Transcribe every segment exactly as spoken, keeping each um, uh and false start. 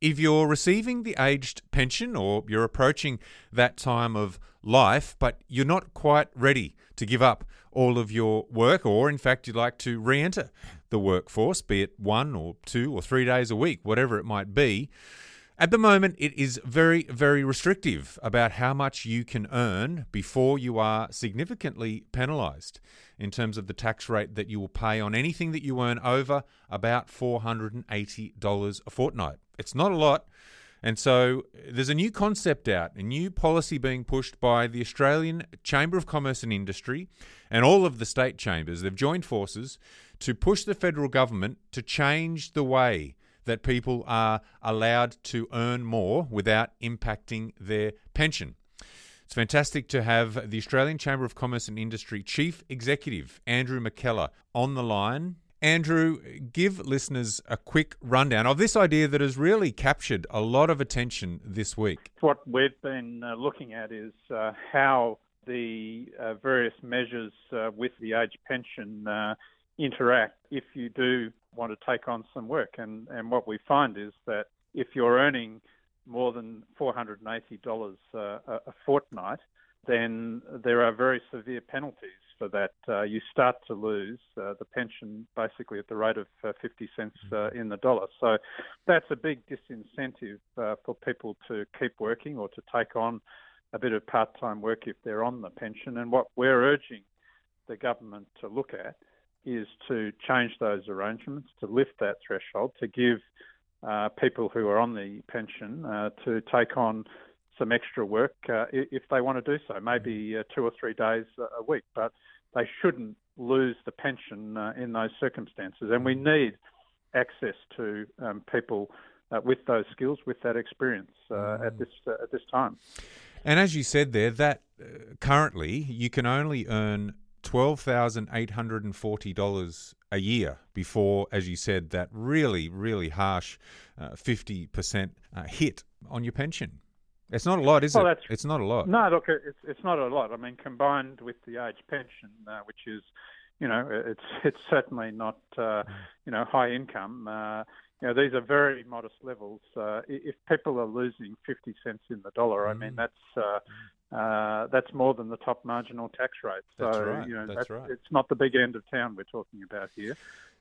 If you're receiving the aged pension or you're approaching that time of life, but you're not quite ready to give up all of your work, or in fact you'd like to re-enter the workforce, be it one or two or three days a week, whatever it might be, at the moment it is very, very restrictive about how much you can earn before you are significantly penalised in terms of the tax rate that you will pay on anything that you earn over about four hundred eighty dollars a fortnight. It's not a lot. And so there's a new concept out, a new policy being pushed by the Australian Chamber of Commerce and Industry and all of the state chambers. They've joined forces to push the federal government to change the way that people are allowed to earn more without impacting their pension. It's fantastic to have the Australian Chamber of Commerce and Industry Chief Executive, Andrew McKellar, on the line. Andrew, give listeners a quick rundown of this idea that has really captured a lot of attention this week. What we've been uh, looking at is uh, how the uh, various measures uh, with the age pension uh, interact if you do want to take on some work. And, and what we find is that if you're earning more than four hundred eighty dollars uh, a fortnight, then there are very severe penalties for that. Uh, you start to lose uh, the pension basically at the rate of uh, fifty cents uh, in the dollar. So that's a big disincentive uh, for people to keep working or to take on a bit of part-time work if they're on the pension. And what we're urging the government to look at is to change those arrangements, to lift that threshold, to give uh, people who are on the pension uh, to take on some extra work uh, if they want to do so, maybe uh, two or three days a week, but they shouldn't lose the pension uh, in those circumstances. And we need access to um, people uh, with those skills, with that experience uh, at this uh, at this time. And as you said there, that uh, currently you can only earn twelve thousand eight hundred forty dollars a year before, as you said, that really, really harsh uh, fifty percent uh, hit on your pension. It's not a lot, is well, it? That's, it's not a lot. No, look, it's it's not a lot. I mean, combined with the age pension, uh, which is, you know, it's it's certainly not, uh, you know, high income. Uh, you know, these are very modest levels. Uh, if people are losing fifty cents in the dollar, I mean, that's uh, uh, that's more than the top marginal tax rate. So, That's right. you know, That's that's, right. it's not the big end of town we're talking about here.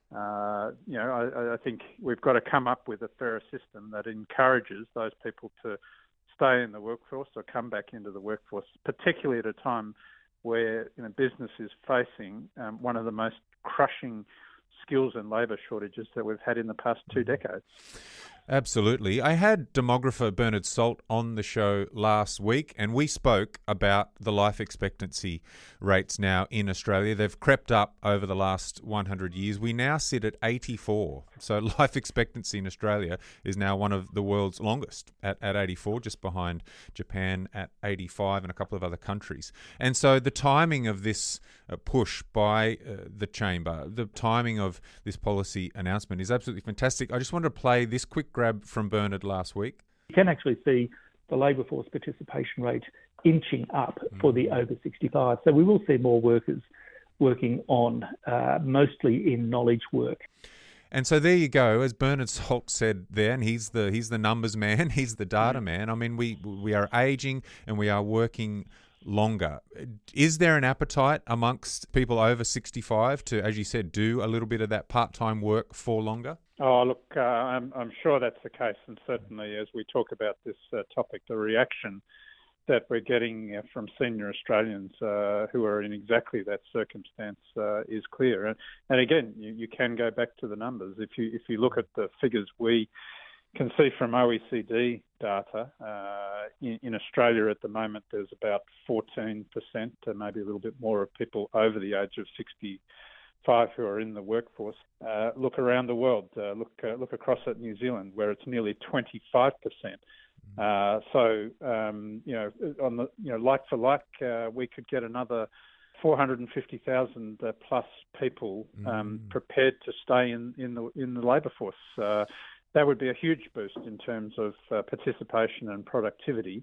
Uh, you know, I, I think we've got to come up with a fairer system that encourages those people to stay in the workforce or come back into the workforce, particularly at a time where, you know, business is facing um, one of the most crushing skills and labour shortages that we've had in the past two decades. Absolutely. I had demographer Bernard Salt on the show last week, and we spoke about the life expectancy rates now in Australia. They've crept up over the last one hundred years. We now sit at eighty-four. So life expectancy in Australia is now one of the world's longest at, at eighty-four, just behind Japan at eighty-five and a couple of other countries. And so the timing of this uh, push by uh, the Chamber, the timing of this policy announcement is absolutely fantastic. I just wanted to play this quick grab from Bernard last week. You can actually see the labour force participation rate inching up for the over sixty-five. So we will see more workers working on uh, mostly in knowledge work. And so there you go, as Bernard Salt said there, and he's the he's the numbers man, he's the data man. I mean, we we are aging and we are working longer. Is there an appetite amongst people over sixty-five to, as you said, do a little bit of that part-time work for longer? Oh, look, uh, I'm, I'm sure that's the case. And certainly as we talk about this uh, topic, the reaction that we're getting uh, from senior Australians uh, who are in exactly that circumstance uh, is clear. And, and again, you, you can go back to the numbers. If you if you look at the figures we can see from O E C D data, uh, in, in Australia at the moment there's about fourteen percent, uh, maybe a little bit more, of people over the age of sixty-five who are in the workforce. Uh, look around the world, uh, look uh, look across at New Zealand, where it's nearly twenty-five percent. Uh, so, um, you know, on the, you know, like for like, uh, we could get another four hundred fifty thousand uh, plus people um, mm. prepared to stay in, in the in the labour force. Uh, that would be a huge boost in terms of uh, participation and productivity.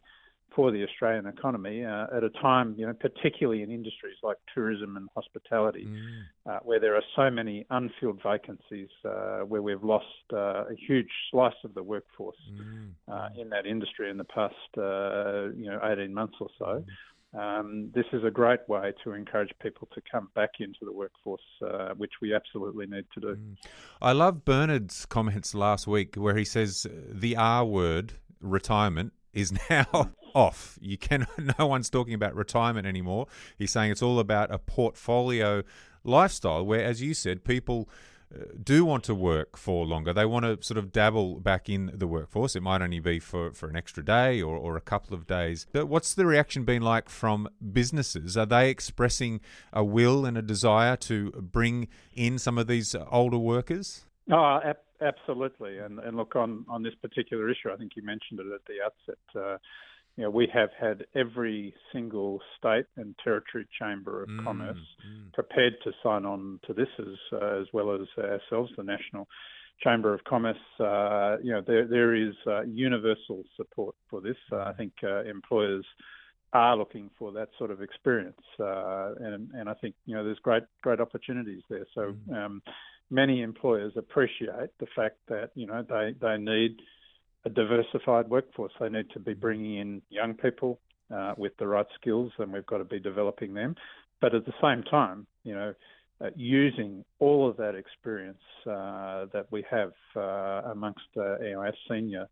for the Australian economy uh, at a time, you know, particularly in industries like tourism and hospitality, mm. uh, where there are so many unfilled vacancies, uh, where we've lost uh, a huge slice of the workforce mm. uh, in that industry in the past, uh, you know, eighteen months or so. Mm. Um, this is a great way to encourage people to come back into the workforce, uh, which we absolutely need to do. Mm. I love Bernard's comments last week where he says the R word, retirement, is now off. You can no one's talking about retirement anymore. He's saying it's all about a portfolio lifestyle where, as you said, people uh, do want to work for longer. They want to sort of dabble back in the workforce. It might only be for, for an extra day or, or a couple of days. But what's the reaction been like from businesses? Are they expressing a will and a desire to bring in some of these older workers? Oh, ab- absolutely. And, and look, on, on this particular issue, I think you mentioned it at the outset. Uh, you know, we have had every single state and territory chamber of mm, commerce mm. prepared to sign on to this, as uh, as well as ourselves, the National Chamber of Commerce. Uh, you know, there there is uh, universal support for this. Uh, I think uh, employers are looking for that sort of experience, uh, and and I think you know there's great great opportunities there. So. Mm. Um, Many employers appreciate the fact that, you know, they, they need a diversified workforce. They need to be bringing in young people uh, with the right skills, and we've got to be developing them. But at the same time, you know, uh, using all of that experience uh, that we have uh, amongst uh, you know, our senior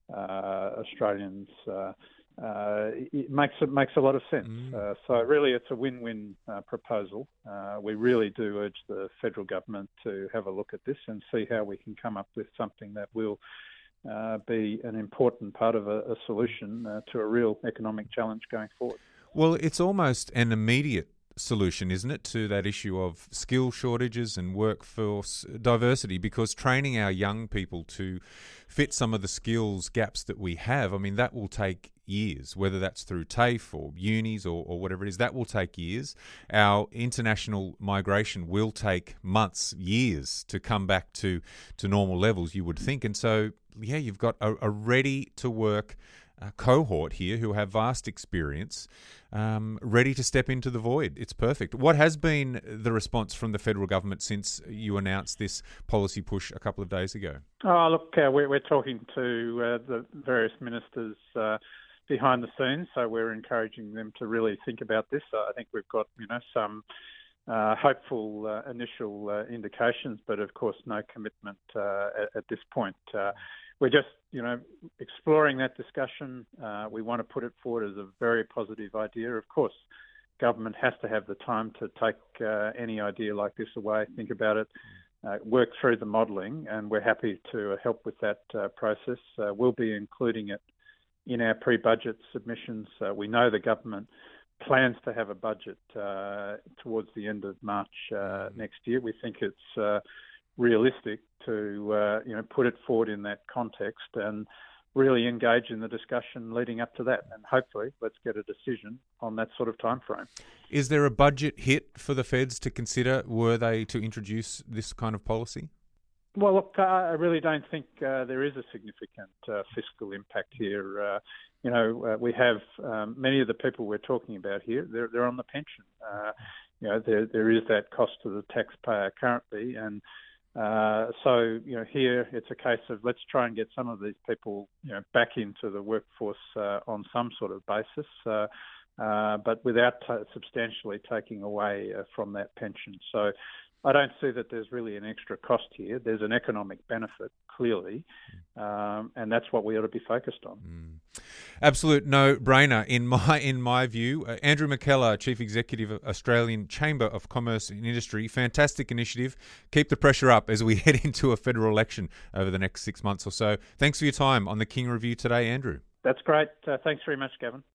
uh, Australians, uh, Uh, it makes it makes a lot of sense. Mm. Uh, so really, it's a win-win uh, proposal. Uh, we really do urge the federal government to have a look at this and see how we can come up with something that will uh, be an important part of a, a solution uh, to a real economic challenge going forward. Well, it's almost an immediate solution, isn't it, to that issue of skill shortages and workforce diversity, because training our young people to fit some of the skills gaps that we have, I mean, that will take years, whether that's through TAFE or unis or, or whatever it is, that will take years. Our international migration will take months, years to come back to, to normal levels, you would think. And so, yeah, you've got a, a ready-to-work uh, cohort here who have vast experience, um, ready to step into the void. It's perfect. What has been the response from the federal government since you announced this policy push a couple of days ago? Oh, look, uh, we're, we're talking to uh, the various ministers uh, behind the scenes, so we're encouraging them to really think about this. Uh, I think we've got, you know, some uh, hopeful uh, initial uh, indications, but of course no commitment uh, at, at this point. Uh, we're just, you know, exploring that discussion. Uh, we want to put it forward as a very positive idea. Of course, government has to have the time to take uh, any idea like this away, think about it, uh, work through the modelling, and we're happy to help with that uh, process. Uh, we'll be including it in our pre-budget submissions. Uh, we know the government plans to have a budget uh, towards the end of March uh, next year. We think it's uh, realistic to uh, you know put it forward in that context and really engage in the discussion leading up to that, and hopefully let's get a decision on that sort of time frame. Is there a budget hit for the feds to consider were they to introduce this kind of policy? Well, look, uh, I really don't think uh, there is a significant uh, fiscal impact here. Uh, you know, uh, we have um, many of the people we're talking about here, they're, they're on the pension. Uh, you know, there, there is that cost to the taxpayer currently. And uh, so, you know, here it's a case of let's try and get some of these people, you know, back into the workforce uh, on some sort of basis, uh, uh, but without t- substantially taking away uh, from that pension. So I don't see that there's really an extra cost here. There's an economic benefit, clearly, um, and that's what we ought to be focused on. Mm. Absolute no-brainer in my in my view. Uh, Andrew McKellar, Chief Executive of Australian Chamber of Commerce and Industry, fantastic initiative. Keep the pressure up as we head into a federal election over the next six months or so. Thanks for your time on the King Review today, Andrew. That's great. Uh, thanks very much, Gavin.